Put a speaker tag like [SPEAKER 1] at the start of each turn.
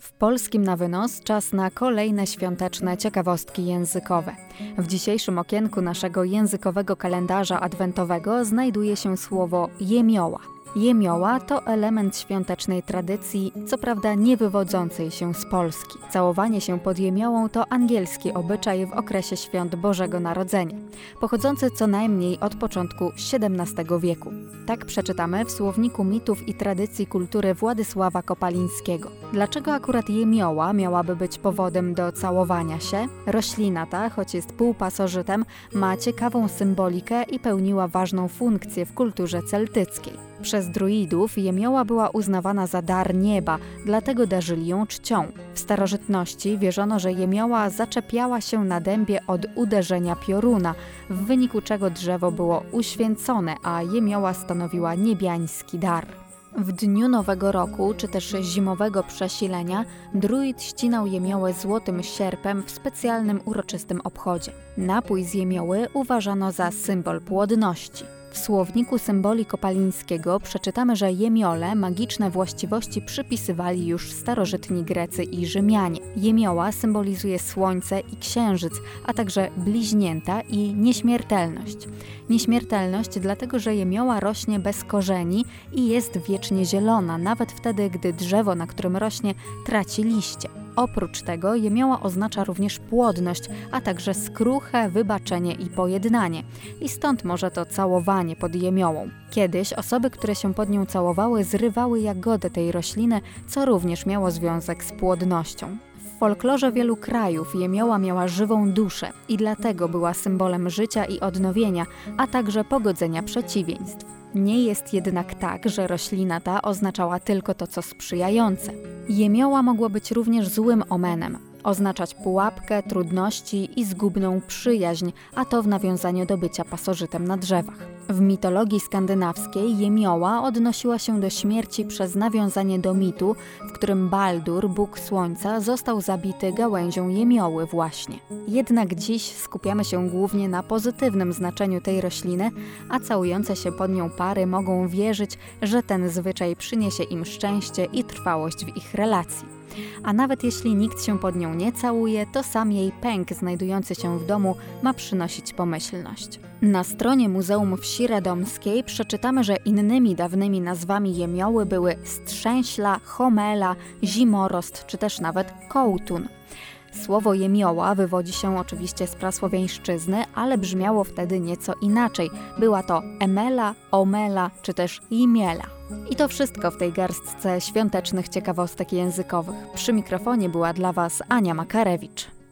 [SPEAKER 1] W polskim na wynos czas na kolejne świąteczne ciekawostki językowe. W dzisiejszym okienku naszego językowego kalendarza adwentowego znajduje się słowo jemioła. Jemioła to element świątecznej tradycji, co prawda nie wywodzącej się z Polski. Całowanie się pod jemiołą to angielski obyczaj w okresie świąt Bożego Narodzenia, pochodzący co najmniej od początku XVII wieku. Tak przeczytamy w Słowniku mitów i tradycji kultury Władysława Kopalińskiego. Dlaczego akurat jemioła miałaby być powodem do całowania się? Roślina ta, choć jest półpasożytem, ma ciekawą symbolikę i pełniła ważną funkcję w kulturze celtyckiej. Przez druidów jemioła była uznawana za dar nieba, dlatego darzyli ją czcią. W starożytności wierzono, że jemioła zaczepiała się na dębie od uderzenia pioruna, w wyniku czego drzewo było uświęcone, a jemioła stanowiła niebiański dar. W dniu Nowego Roku, czy też zimowego przesilenia, druid ścinał jemiołę złotym sierpem w specjalnym uroczystym obchodzie. Napój z jemioły uważano za symbol płodności. W Słowniku symboli Kopalińskiego przeczytamy, że jemiole magiczne właściwości przypisywali już starożytni Grecy i Rzymianie. Jemioła symbolizuje słońce i księżyc, a także bliźnięta i nieśmiertelność. Nieśmiertelność dlatego, że jemioła rośnie bez korzeni i jest wiecznie zielona, nawet wtedy, gdy drzewo, na którym rośnie, traci liście. Oprócz tego jemioła oznacza również płodność, a także skruchę, wybaczenie i pojednanie. I stąd może to całowanie pod jemiołą. Kiedyś osoby, które się pod nią całowały, zrywały jagodę tej rośliny, co również miało związek z płodnością. W folklorze wielu krajów jemioła miała żywą duszę i dlatego była symbolem życia i odnowienia, a także pogodzenia przeciwieństw. Nie jest jednak tak, że roślina ta oznaczała tylko to, co sprzyjające. Jemioła mogła być również złym omenem, oznaczać pułapkę, trudności i zgubną przyjaźń, a to w nawiązaniu do bycia pasożytem na drzewach. W mitologii skandynawskiej jemioła odnosiła się do śmierci przez nawiązanie do mitu, w którym Baldur, bóg słońca, został zabity gałęzią jemioły właśnie. Jednak dziś skupiamy się głównie na pozytywnym znaczeniu tej rośliny, a całujące się pod nią pary mogą wierzyć, że ten zwyczaj przyniesie im szczęście i trwałość w ich relacji. A nawet jeśli nikt się pod nią nie całuje, to sam jej pęk znajdujący się w domu ma przynosić pomyślność. Na stronie Muzeum Wsi Radomskiej przeczytamy, że innymi dawnymi nazwami jemioły były strzęśla, chomela, zimorost czy też nawet kołtun. Słowo jemioła wywodzi się oczywiście z prasłowiańszczyzny, ale brzmiało wtedy nieco inaczej. Była to emela, omela czy też jimiela. I to wszystko w tej garstce świątecznych ciekawostek językowych. Przy mikrofonie była dla Was Ania Makarewicz.